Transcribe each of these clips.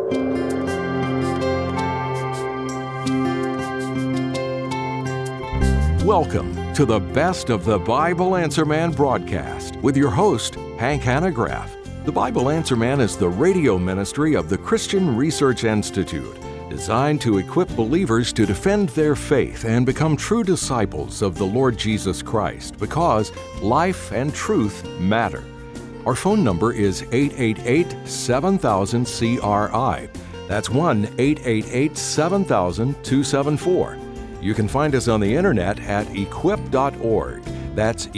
Welcome to the Best of the Bible Answer Man broadcast with your host, Hank Hanegraaff. The Bible Answer Man is the radio ministry of the Christian Research Institute, designed to equip believers to defend their faith and become true disciples of the Lord Jesus Christ, because life and truth matter. Our phone number is 888-7000-CRI. That's 1-888-7000-274. You can find us on the internet at equip.org. That's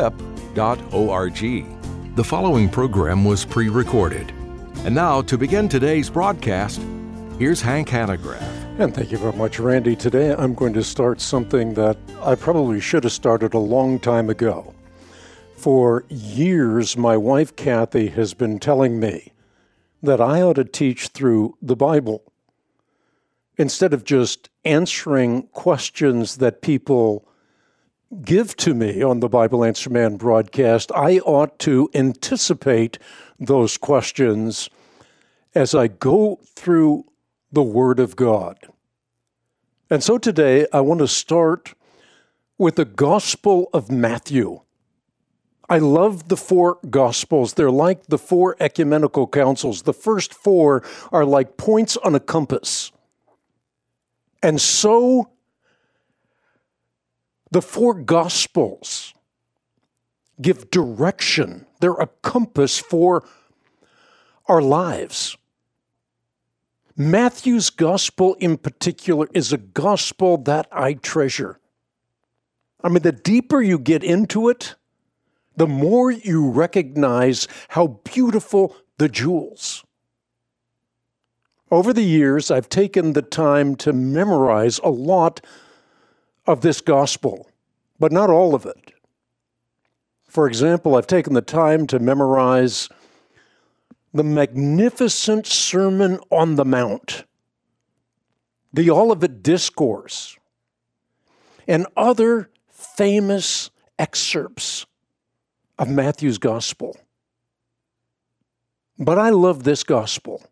equip.org. The following program was pre-recorded. And now, to begin today's broadcast, here's Hank Hanegraaff. And thank you very much, Randy. Today I'm going to start something that I probably should have started a long time ago. For years, my wife, Kathy, has been telling me that I ought to teach through the Bible. Instead of just answering questions that people give to me on the Bible Answer Man broadcast, I ought to anticipate those questions as I go through the Word of God. And so today I want to start with the Gospel of Matthew. I love the four Gospels. They're like the four ecumenical councils. The first four are like points on a compass. And so the four Gospels give direction. They're a compass for our lives. Matthew's Gospel in particular is a gospel that I treasure. I mean, the deeper you get into it, the more you recognize how beautiful the jewels. Over the years, I've taken the time to memorize a lot of this gospel, but not all of it. For example, I've taken the time to memorize the magnificent Sermon on the Mount, the Olivet Discourse, and other famous excerpts of Matthew's gospel. But I love this gospel,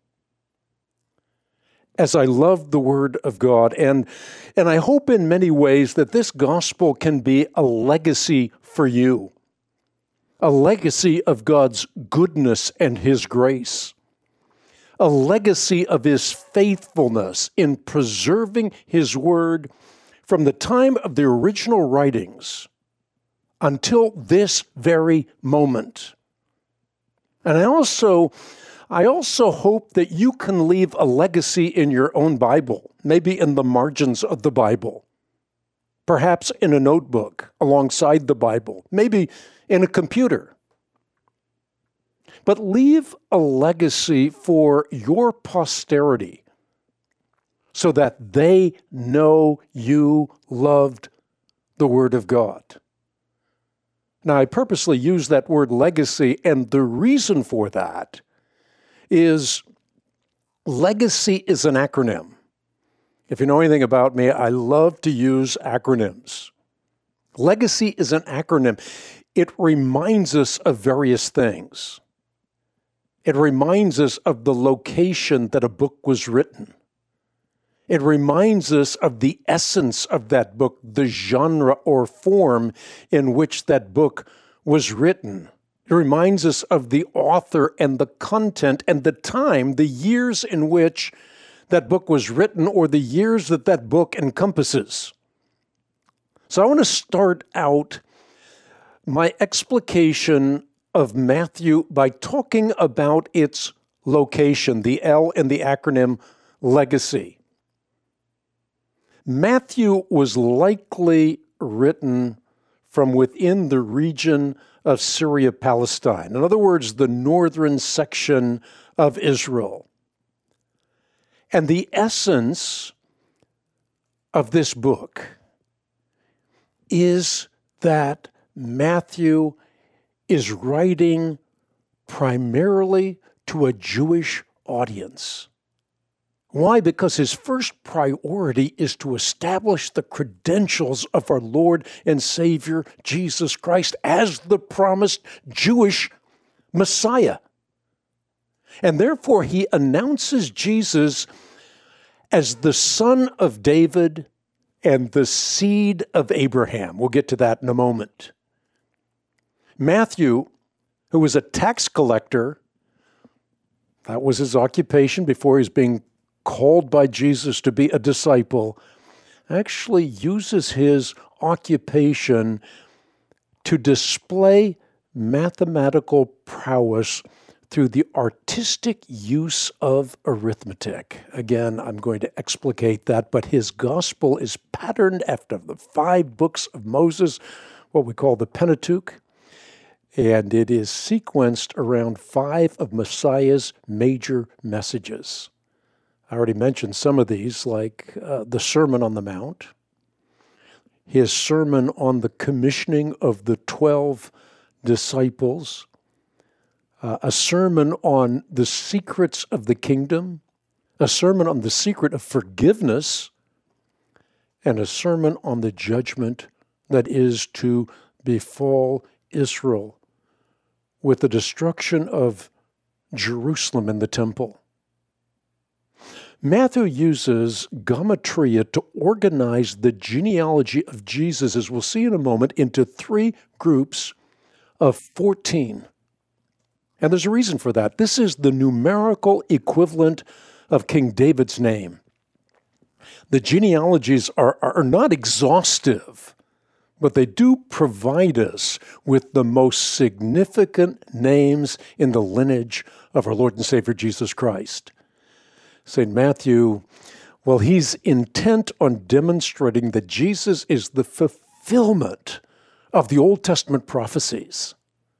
as I love the Word of God. And I hope in many ways that this gospel can be a legacy for you, a legacy of God's goodness and His grace, a legacy of His faithfulness in preserving His Word from the time of the original writings until this very moment. And I also hope that you can leave a legacy in your own Bible, maybe in the margins of the Bible, perhaps in a notebook alongside the Bible, maybe in a computer. But leave a legacy for your posterity so that they know you loved the Word of God. Now, I purposely use that word legacy, and the reason for that is legacy is an acronym. If you know anything about me, I love to use acronyms. Legacy is an acronym. It reminds us of various things. It reminds us of the location that a book was written. It reminds us of the essence of that book, the genre or form in which that book was written. It reminds us of the author and the content and the time, the years in which that book was written, or the years that that book encompasses. So I want to start out my explication of Matthew by talking about its location, the L in the acronym legacy. Matthew was likely written from within the region of Syria-Palestine. In other words, the northern section of Israel. And the essence of this book is that Matthew is writing primarily to a Jewish audience. Why? Because his first priority is to establish the credentials of our Lord and Savior, Jesus Christ, as the promised Jewish Messiah. And therefore, he announces Jesus as the son of David and the seed of Abraham. We'll get to that in a moment. Matthew, who was a tax collector, that was his occupation before he's being called by Jesus to be a disciple, actually uses his occupation to display mathematical prowess through the artistic use of arithmetic. Again, I'm going to explicate that, but his gospel is patterned after the 5 books of Moses, what we call the Pentateuch, and it is sequenced around 5 of Messiah's major messages. I already mentioned some of these, like the Sermon on the Mount, his sermon on the commissioning of the 12 disciples, a sermon on the secrets of the kingdom, a sermon on the secret of forgiveness, and a sermon on the judgment that is to befall Israel with the destruction of Jerusalem and the temple. Matthew uses gematria to organize the genealogy of Jesus, as we'll see in a moment, into 3 groups of 14. And there's a reason for that. This is the numerical equivalent of King David's name. The genealogies are not exhaustive, but they do provide us with the most significant names in the lineage of our Lord and Savior Jesus Christ. St. Matthew, well, he's intent on demonstrating that Jesus is the fulfillment of the Old Testament prophecies.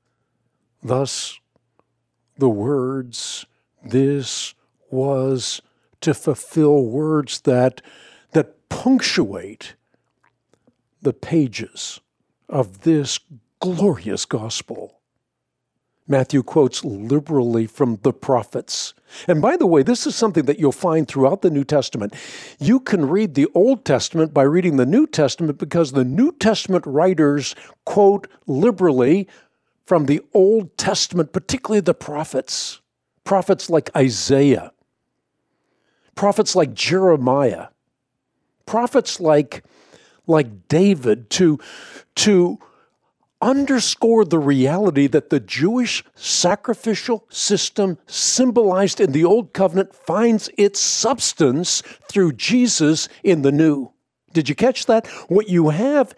Thus, the words, this was to fulfill, words that punctuate the pages of this glorious gospel. Matthew quotes liberally from the prophets. And by the way, this is something that you'll find throughout the New Testament. You can read the Old Testament by reading the New Testament because the New Testament writers quote liberally from the Old Testament, particularly the prophets. Prophets like Isaiah, prophets like Jeremiah, prophets like David to underscore the reality that the Jewish sacrificial system symbolized in the Old Covenant finds its substance through Jesus in the New. Did you catch that? What you have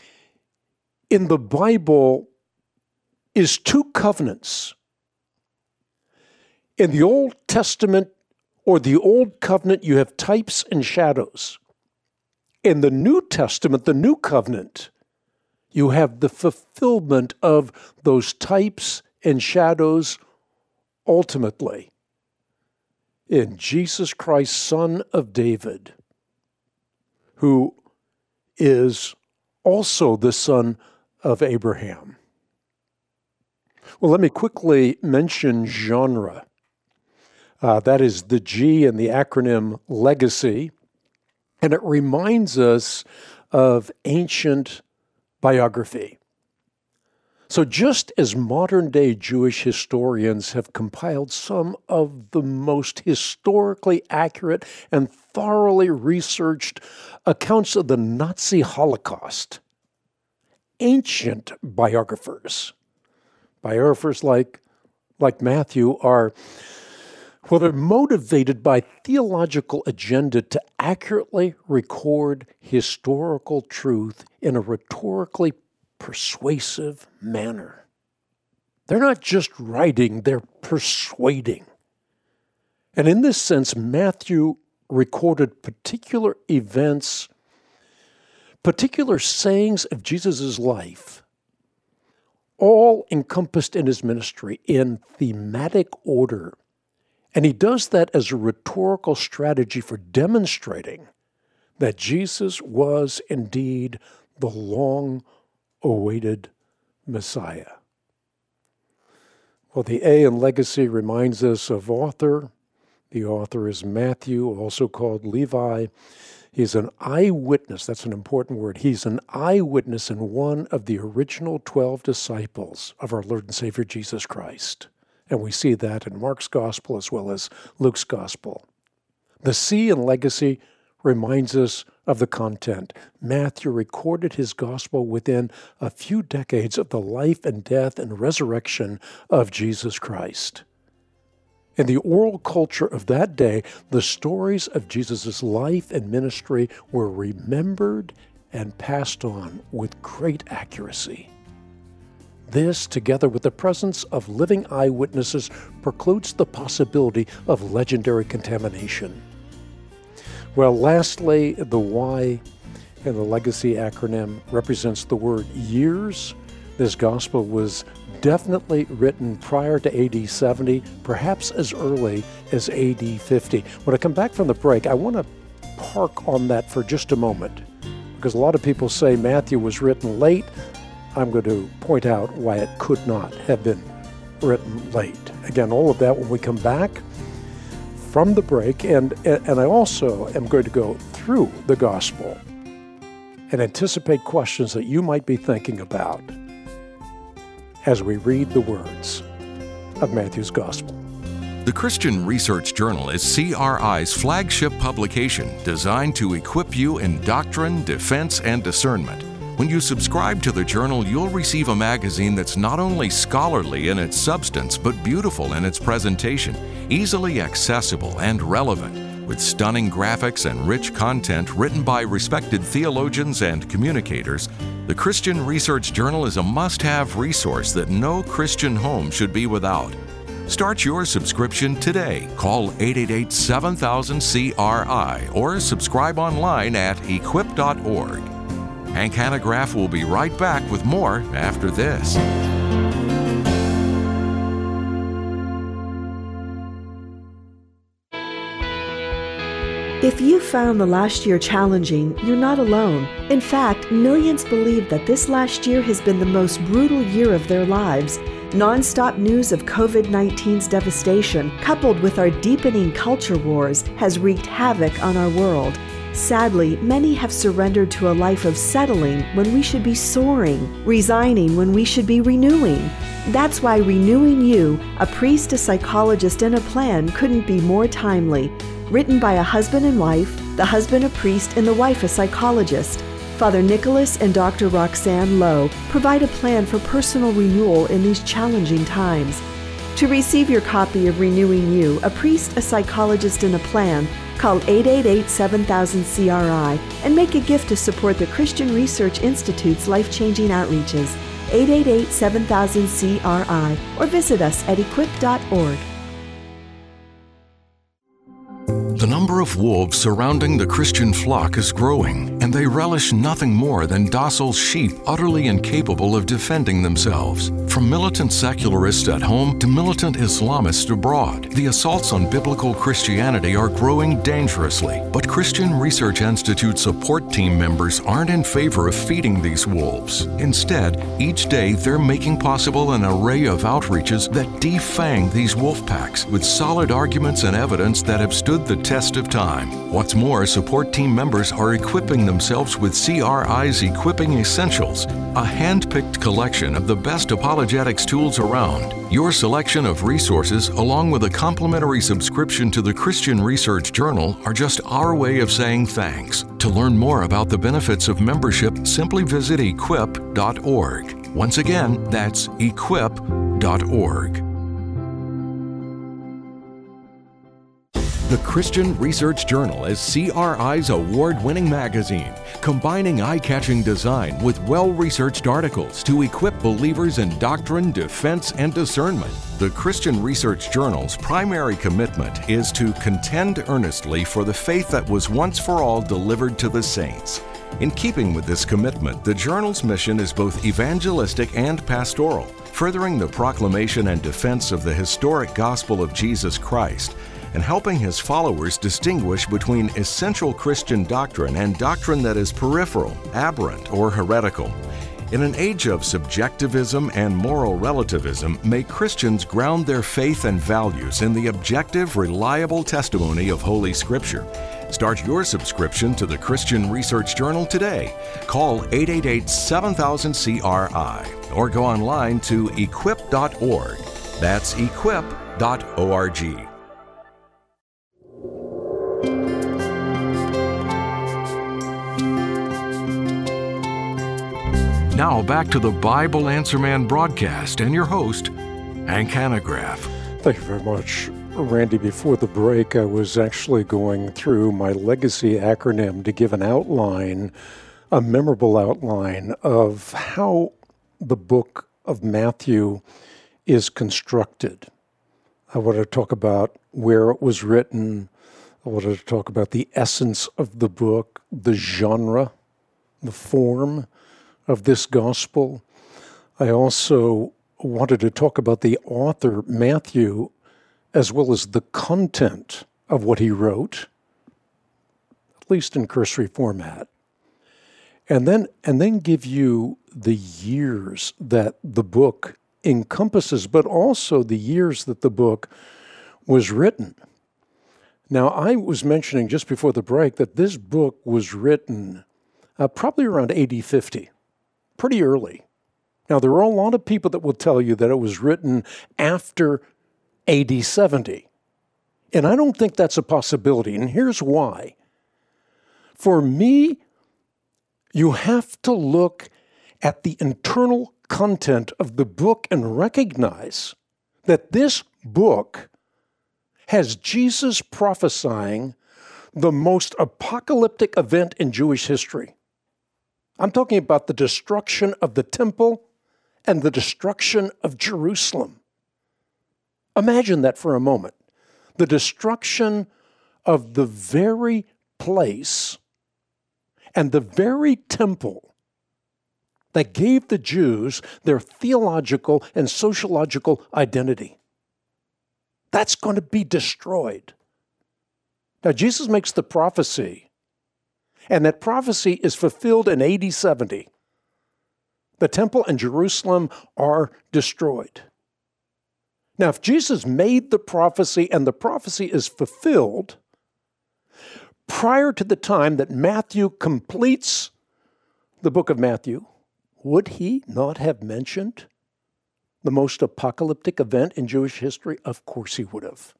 in the Bible is 2 covenants. In the Old Testament or the Old Covenant, you have types and shadows. In the New Testament, the New Covenant, you have the fulfillment of those types and shadows ultimately in Jesus Christ, Son of David, who is also the son of Abraham. Well, let me quickly mention genre. That is the G in the acronym legacy. And it reminds us of ancient biography. So just as modern-day Jewish historians have compiled some of the most historically accurate and thoroughly researched accounts of the Nazi Holocaust, ancient biographers like Matthew are, well, they're motivated by theological agenda to accurately record historical truth in a rhetorically persuasive manner. They're not just writing, they're persuading. And in this sense, Matthew recorded particular events, particular sayings of Jesus' life, all encompassed in his ministry in thematic order. And he does that as a rhetorical strategy for demonstrating that Jesus was indeed the long-awaited Messiah. Well, the A in legacy reminds us of author. The author is Matthew, also called Levi. He's an eyewitness. That's an important word. He's an eyewitness and one of the original 12 disciples of our Lord and Savior Jesus Christ. And we see that in Mark's Gospel as well as Luke's Gospel. The C in legacy reminds us of the content. Matthew recorded his Gospel within a few decades of the life and death and resurrection of Jesus Christ. In the oral culture of that day, the stories of Jesus' life and ministry were remembered and passed on with great accuracy. This, together with the presence of living eyewitnesses, precludes the possibility of legendary contamination. Well, lastly, the Y in the legacy acronym represents the word years. This gospel was definitely written prior to AD 70, perhaps as early as AD 50. When I come back from the break, I want to park on that for just a moment, because a lot of people say Matthew was written late. I'm going to point out why it could not have been written late. Again, all of that when we come back from the break, and I also am going to go through the gospel and anticipate questions that you might be thinking about as we read the words of Matthew's Gospel. The Christian Research Journal is CRI's flagship publication designed to equip you in doctrine, defense, and discernment. When you subscribe to the journal, you'll receive a magazine that's not only scholarly in its substance, but beautiful in its presentation, easily accessible and relevant, with stunning graphics and rich content written by respected theologians and communicators. The Christian Research Journal is a must-have resource that no Christian home should be without. Start your subscription today. Call 888-7000-CRI or subscribe online at equip.org. Hank Hanegraaff will be right back with more after this. If you found the last year challenging, you're not alone. In fact, millions believe that this last year has been the most brutal year of their lives. Non-stop news of COVID-19's devastation, coupled with our deepening culture wars, has wreaked havoc on our world. Sadly, many have surrendered to a life of settling when we should be soaring, resigning when we should be renewing. That's why Renewing You, a priest, a psychologist, and a plan couldn't be more timely. Written by a husband and wife, the husband a priest and the wife a psychologist. Father Nicholas and Dr. Roxanne Lowe provide a plan for personal renewal in these challenging times. To receive your copy of Renewing You, a priest, a psychologist, and a plan, call 888-7000-CRI and make a gift to support the Christian Research Institute's life-changing outreaches. 888-7000-CRI or visit us at equip.org. The number of wolves surrounding the Christian flock is growing, and they relish nothing more than docile sheep utterly incapable of defending themselves. From militant secularists at home to militant Islamists abroad, the assaults on biblical Christianity are growing dangerously. But Christian Research Institute support team members aren't in favor of feeding these wolves. Instead, each day they're making possible an array of outreaches that defang these wolf packs with solid arguments and evidence that have stood the test of time. What's more, support team members are equipping themselves with CRI's Equipping Essentials, a hand-picked collection of the best apologetics tools around. Your selection of resources, along with a complimentary subscription to the Christian Research Journal, are just our way of saying thanks. To learn more about the benefits of membership, simply visit equip.org. Once again, that's equip.org. The Christian Research Journal is CRI's award-winning magazine, combining eye-catching design with well-researched articles to equip believers in doctrine, defense, and discernment. The Christian Research Journal's primary commitment is to contend earnestly for the faith that was once for all delivered to the saints. In keeping with this commitment, the journal's mission is both evangelistic and pastoral, furthering the proclamation and defense of the historic gospel of Jesus Christ, and helping his followers distinguish between essential Christian doctrine and doctrine that is peripheral, aberrant, or heretical. In an age of subjectivism and moral relativism, may Christians ground their faith and values in the objective, reliable testimony of Holy Scripture. Start your subscription to the Christian Research Journal today. Call 888-7000-CRI or go online to equip.org. That's equip.org. Now back to the Bible Answer Man broadcast and your host, Hank Hanegraaff. Thank you very much, Randy. Before the break, I was actually going through my legacy acronym to give an outline, a memorable outline of how the book of Matthew is constructed. I wanted to talk about where it was written. I wanted to talk about the essence of the book, the genre, the form of this gospel. I also wanted to talk about the author, Matthew, as well as the content of what he wrote, at least in cursory format. And then give you the years that the book encompasses, but also the years that the book was written. Now, I was mentioning just before the break that this book was written probably around AD 50. Pretty early. Now, there are a lot of people that will tell you that it was written after AD 70. And I don't think that's a possibility, and here's why. For me, you have to look at the internal content of the book and recognize that this book has Jesus prophesying the most apocalyptic event in Jewish history. I'm talking about the destruction of the temple and the destruction of Jerusalem. Imagine that for a moment. The destruction of the very place and the very temple that gave the Jews their theological and sociological identity. That's going to be destroyed. Now, Jesus makes the prophecy, and that prophecy is fulfilled in AD 70. The temple and Jerusalem are destroyed. Now, if Jesus made the prophecy and the prophecy is fulfilled prior to the time that Matthew completes the book of Matthew, would he not have mentioned the most apocalyptic event in Jewish history? Of course he would have.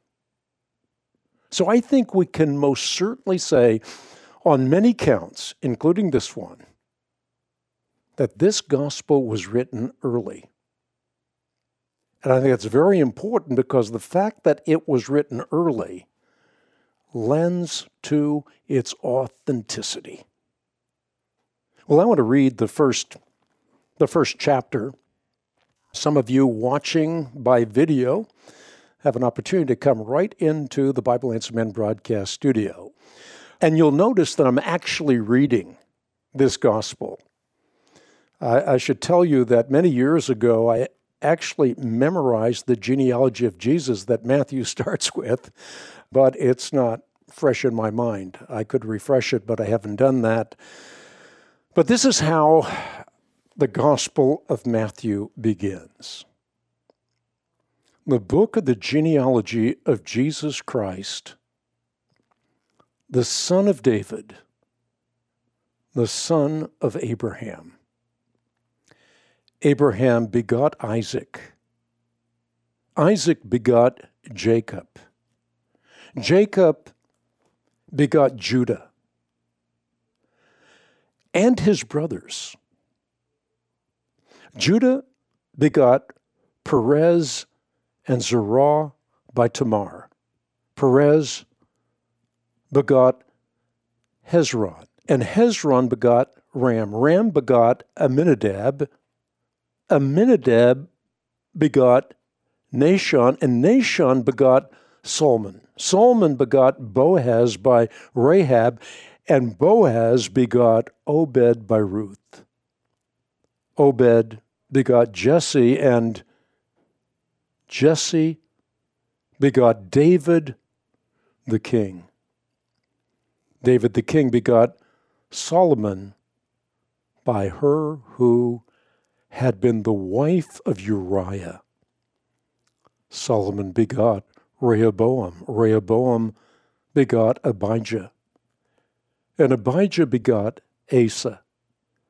So I think we can most certainly say, on many counts, including this one, that this gospel was written early. And I think that's very important because the fact that it was written early lends to its authenticity. Well, I want to read the first chapter. Some of you watching by video have an opportunity to come right into the Bible Answer Man broadcast studio. And you'll notice that I'm actually reading this gospel. I should tell you that many years ago, I actually memorized the genealogy of Jesus that Matthew starts with, but it's not fresh in my mind. I could refresh it, but I haven't done that. But this is how the Gospel of Matthew begins. The book of the genealogy of Jesus Christ, the son of David, the son of Abraham. Abraham begot Isaac. Isaac begot Jacob. Jacob begot Judah and his brothers. Judah begot Perez and Zerah by Tamar. Perez begot Hezron, and Hezron begot Ram. Ram begot Amminadab. Amminadab begot Nahshon, and Nahshon begot Solomon. Solomon begot Boaz by Rahab, and Boaz begot Obed by Ruth. Obed begot Jesse, and Jesse begot David the king. David the king begot Solomon by her who had been the wife of Uriah. Solomon begot Rehoboam. Rehoboam begot Abijah. And Abijah begot Asa.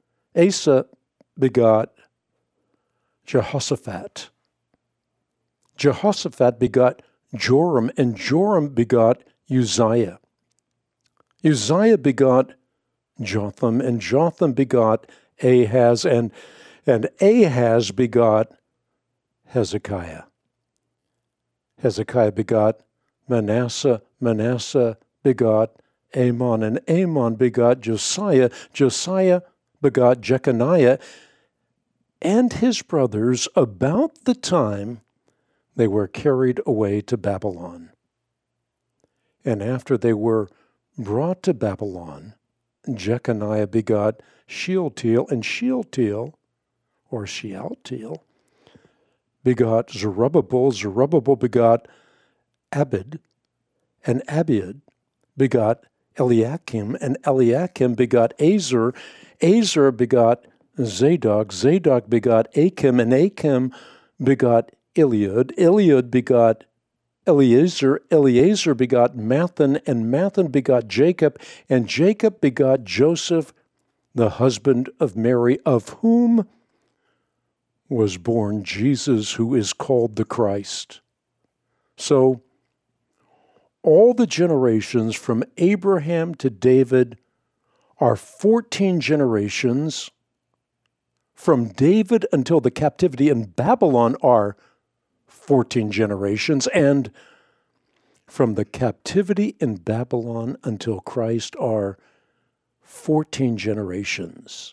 Asa begot Jehoshaphat. Jehoshaphat begot Joram, and Joram begot Uzziah. Uzziah begot Jotham, and Jotham begot Ahaz, and Ahaz begot Hezekiah. Hezekiah begot Manasseh, Manasseh begot Amon, and Amon begot Josiah, Josiah begot Jeconiah, and his brothers about the time they were carried away to Babylon. And after they were brought to Babylon, Jeconiah begot Shealtiel, and Shealtiel, or Shealtiel, begot Zerubbabel, Zerubbabel begot Abid, and Abid begot Eliakim, and Eliakim begot Azar, Azar begot Zadok, Zadok begot Achim, and Achim begot Eliud, Eliud begot Eleazar, Eleazar begot Mathan, and Mathan begot Jacob, and Jacob begot Joseph, the husband of Mary, of whom was born Jesus, who is called the Christ. So, all the generations from Abraham to David are 14 generations. From David until the captivity in Babylon are 14 generations, and from the captivity in Babylon until Christ are 14 generations.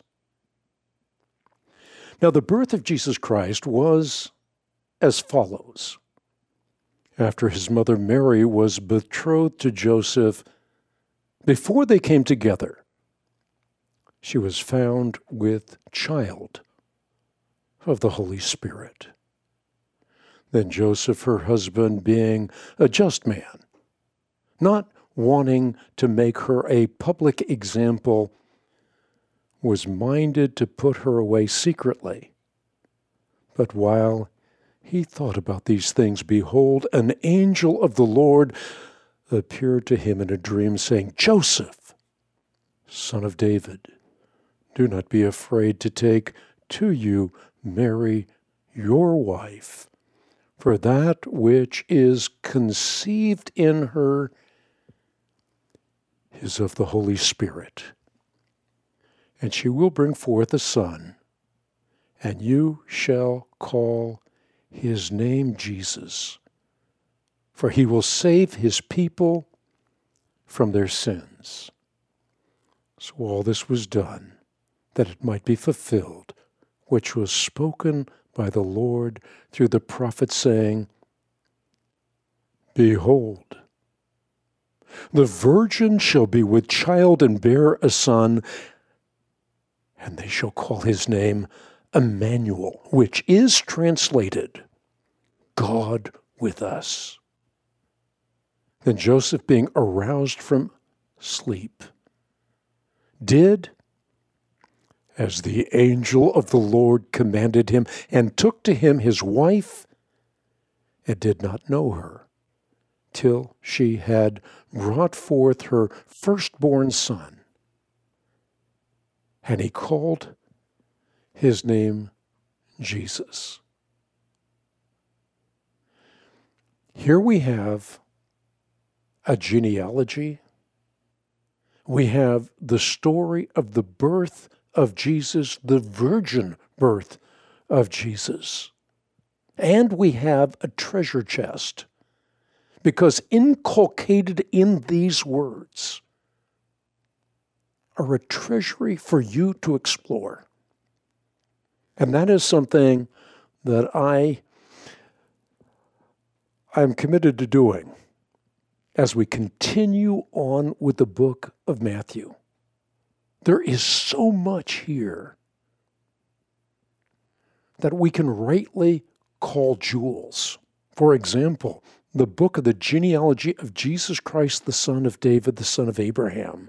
Now, the birth of Jesus Christ was as follows. After his mother Mary was betrothed to Joseph, before they came together, she was found with child of the Holy Spirit. Then Joseph, her husband, being a just man, not wanting to make her a public example, was minded to put her away secretly. But while he thought about these things, behold, an angel of the Lord appeared to him in a dream, saying, Joseph, son of David, do not be afraid to take to you Mary, your wife, for that which is conceived in her is of the Holy Spirit. And she will bring forth a son, and you shall call his name Jesus, for he will save his people from their sins. So all this was done, that it might be fulfilled, which was spoken by the Lord through the prophet, saying, Behold, the virgin shall be with child and bear a son, and they shall call his name Emmanuel, which is translated, God with us. Then Joseph, being aroused from sleep, did as the angel of the Lord commanded him, and took to him his wife, and did not know her, till she had brought forth her firstborn son. And he called his name Jesus. Here we have a genealogy. We have the story of the birth of Jesus, the virgin birth of Jesus. And we have a treasure chest, because inculcated in these words are a treasury for you to explore. And that is something that I'm committed to doing as we continue on with the book of Matthew. There is so much here that we can rightly call jewels. For example, the book of the genealogy of Jesus Christ, the son of David, the son of Abraham.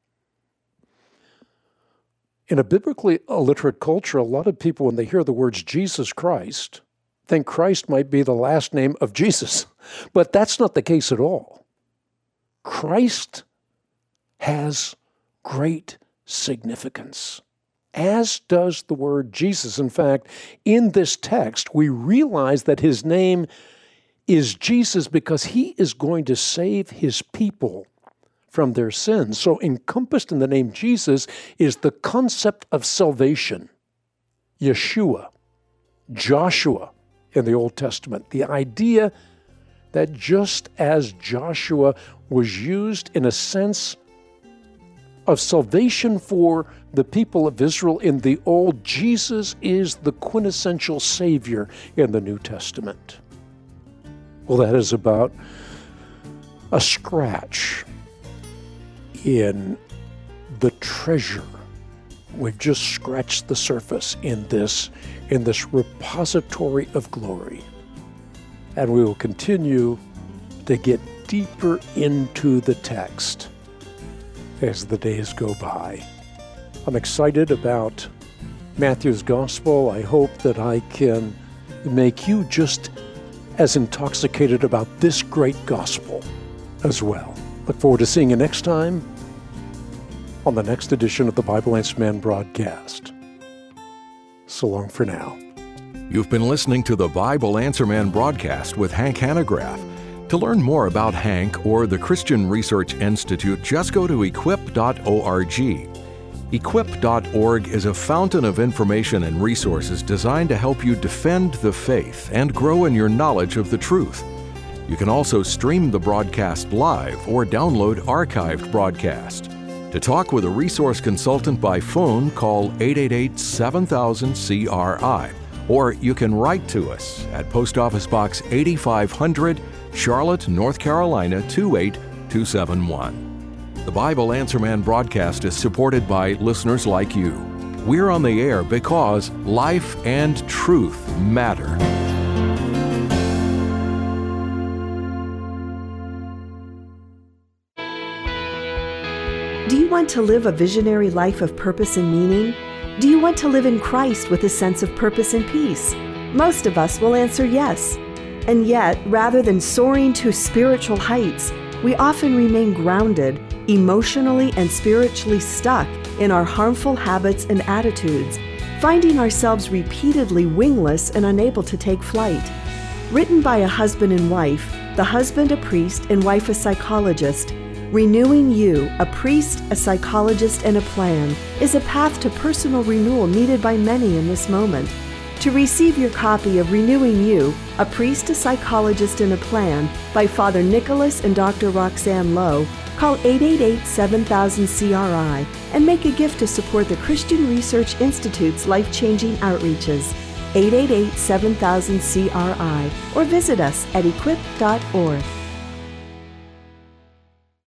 In a biblically illiterate culture, a lot of people, when they hear the words Jesus Christ, think Christ might be the last name of Jesus. But that's not the case at all. Christ has great significance, as does the word Jesus. In fact, in this text, we realize that his name is Jesus because he is going to save his people from their sins. So encompassed in the name Jesus is the concept of salvation. Yeshua, Joshua in the Old Testament, the idea that just as Joshua was used in a sense of salvation for the people of Israel in the Old, Jesus is the quintessential Savior in the New Testament. Well, that is about a scratch in the treasure. We've just scratched the surface in this repository of glory. And we will continue to get deeper into the text as the days go by. I'm excited about Matthew's Gospel. I hope that I can make you just as intoxicated about this great gospel as well. Look forward to seeing you next time on the next edition of the Bible Answer Man broadcast. So long for now. You've been listening to the Bible Answer Man broadcast with Hank Hanegraaff. To learn more about Hank or the Christian Research Institute, just go to equip.org. Equip.org is a fountain of information and resources designed to help you defend the faith and grow in your knowledge of the truth. You can also stream the broadcast live or download archived broadcast. To talk with a resource consultant by phone, call 888-7000-CRI, or you can write to us at Post Office Box 8500, Charlotte, North Carolina 28271. The Bible Answer Man broadcast is supported by listeners like you. We're on the air because life and truth matter. Do you want to live a visionary life of purpose and meaning? Do you want to live in Christ with a sense of purpose and peace? Most of us will answer yes. And yet, rather than soaring to spiritual heights, we often remain grounded, emotionally and spiritually stuck in our harmful habits and attitudes, finding ourselves repeatedly wingless and unable to take flight. Written by a husband and wife, the husband a priest and wife a psychologist, Renewing You, a priest, a psychologist, and a plan is a path to personal renewal needed by many in this moment. To receive your copy of Renewing You, a priest, a psychologist, and a plan by Father Nicholas and Dr. Roxanne Lowe, call 888-7000-CRI and make a gift to support the Christian Research Institute's life-changing outreaches. 888-7000-CRI or visit us at equip.org.